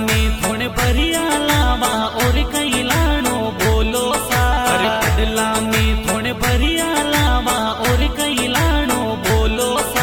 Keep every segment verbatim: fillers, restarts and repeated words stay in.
में थोड़े बढ़िया लावा और कई लानो बोलो सा। अरे पडला में थोड़े बढ़िया लावा और कई लानो बोलो सा।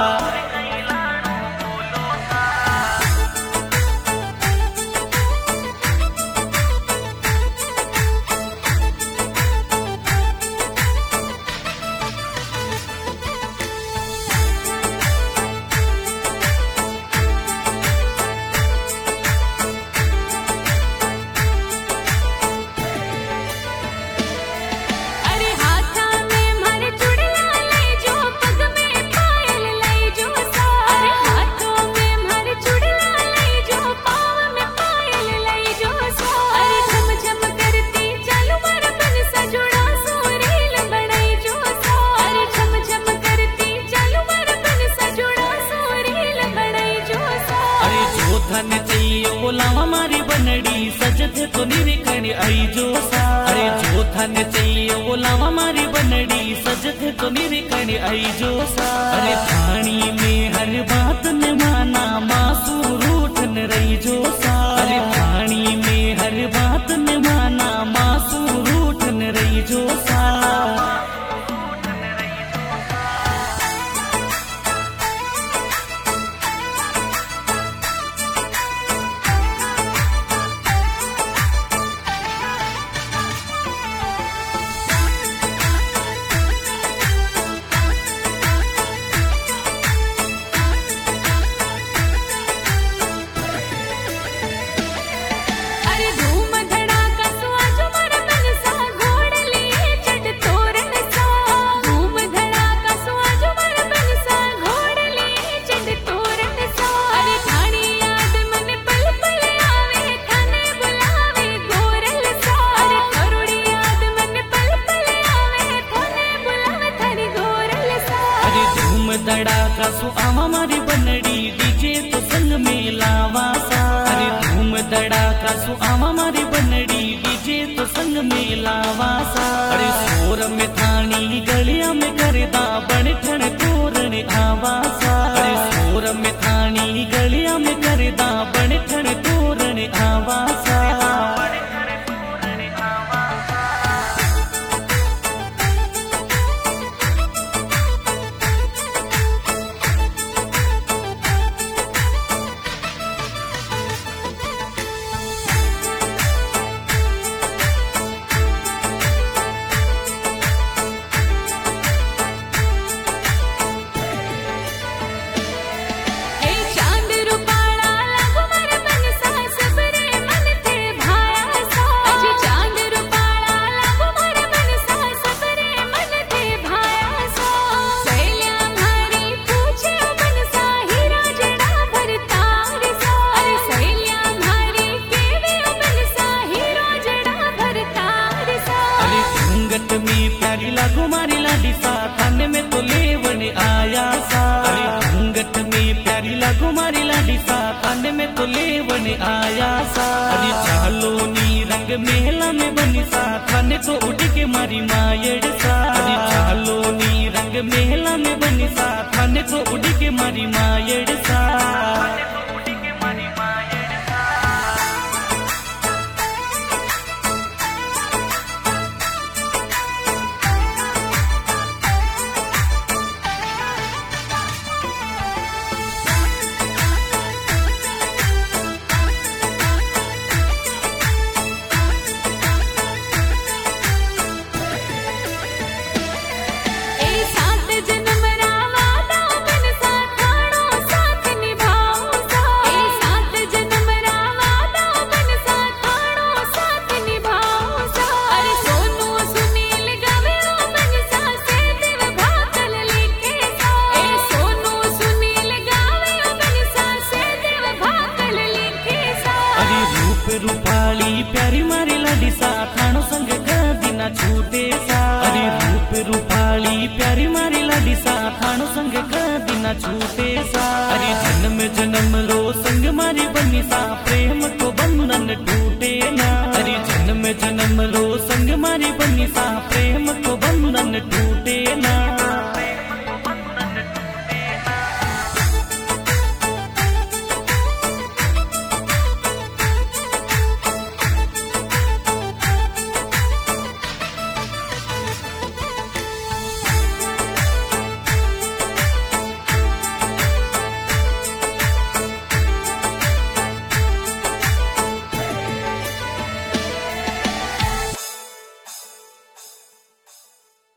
धन चाहिए बोलावा मारी बनड़ी सजते तो निरिखणी आई जो सा। अरे जो धन चाहिए बोलावा मारी बनड़ी सजते तो निरिखणी आई जो सा। अरे थानी में हर बात न माना मासू रूठन रही जो सा। अरे थानी में हर बात न माना मासू रूठन रही जो सा। धड़ाका सो आवा मारी बनड़ी डीजे तो संग में लावा सा। अरे धूम धड़ाका सो आवा मारी बनड़ी डीजे तो संग में लावा सा। अरे शोर में थानी गलिया में करदा बन ठण तोरण आवा सा। अरे शोर में थानी गलिया में करदा बन ठण तोरण आवा सा। प्यारी लागो मारी लाडी सा थाने में तो लेवन आया सा। अरे घूंघट में प्यारी लागो मारी लाडी सा थाने में तो लेवन आया सा। अरे चालो नी रंग मेला में बनी सा थाने तो उड़ के मारी मायड़ सा। अरे चालो नी रंग मेला में बनी सा थाने तो उड़ के मारी मायड़ सा। रूपाली प्यारी मारी लाडी सा थानो संग कदी ना छूटे सा। अरे रूप रूपाली प्यारी मारी लाडी सा थानो संग कदी ना छूटे सा। अरे जन्म जन्म रो संग मारी बनी सा प्रेम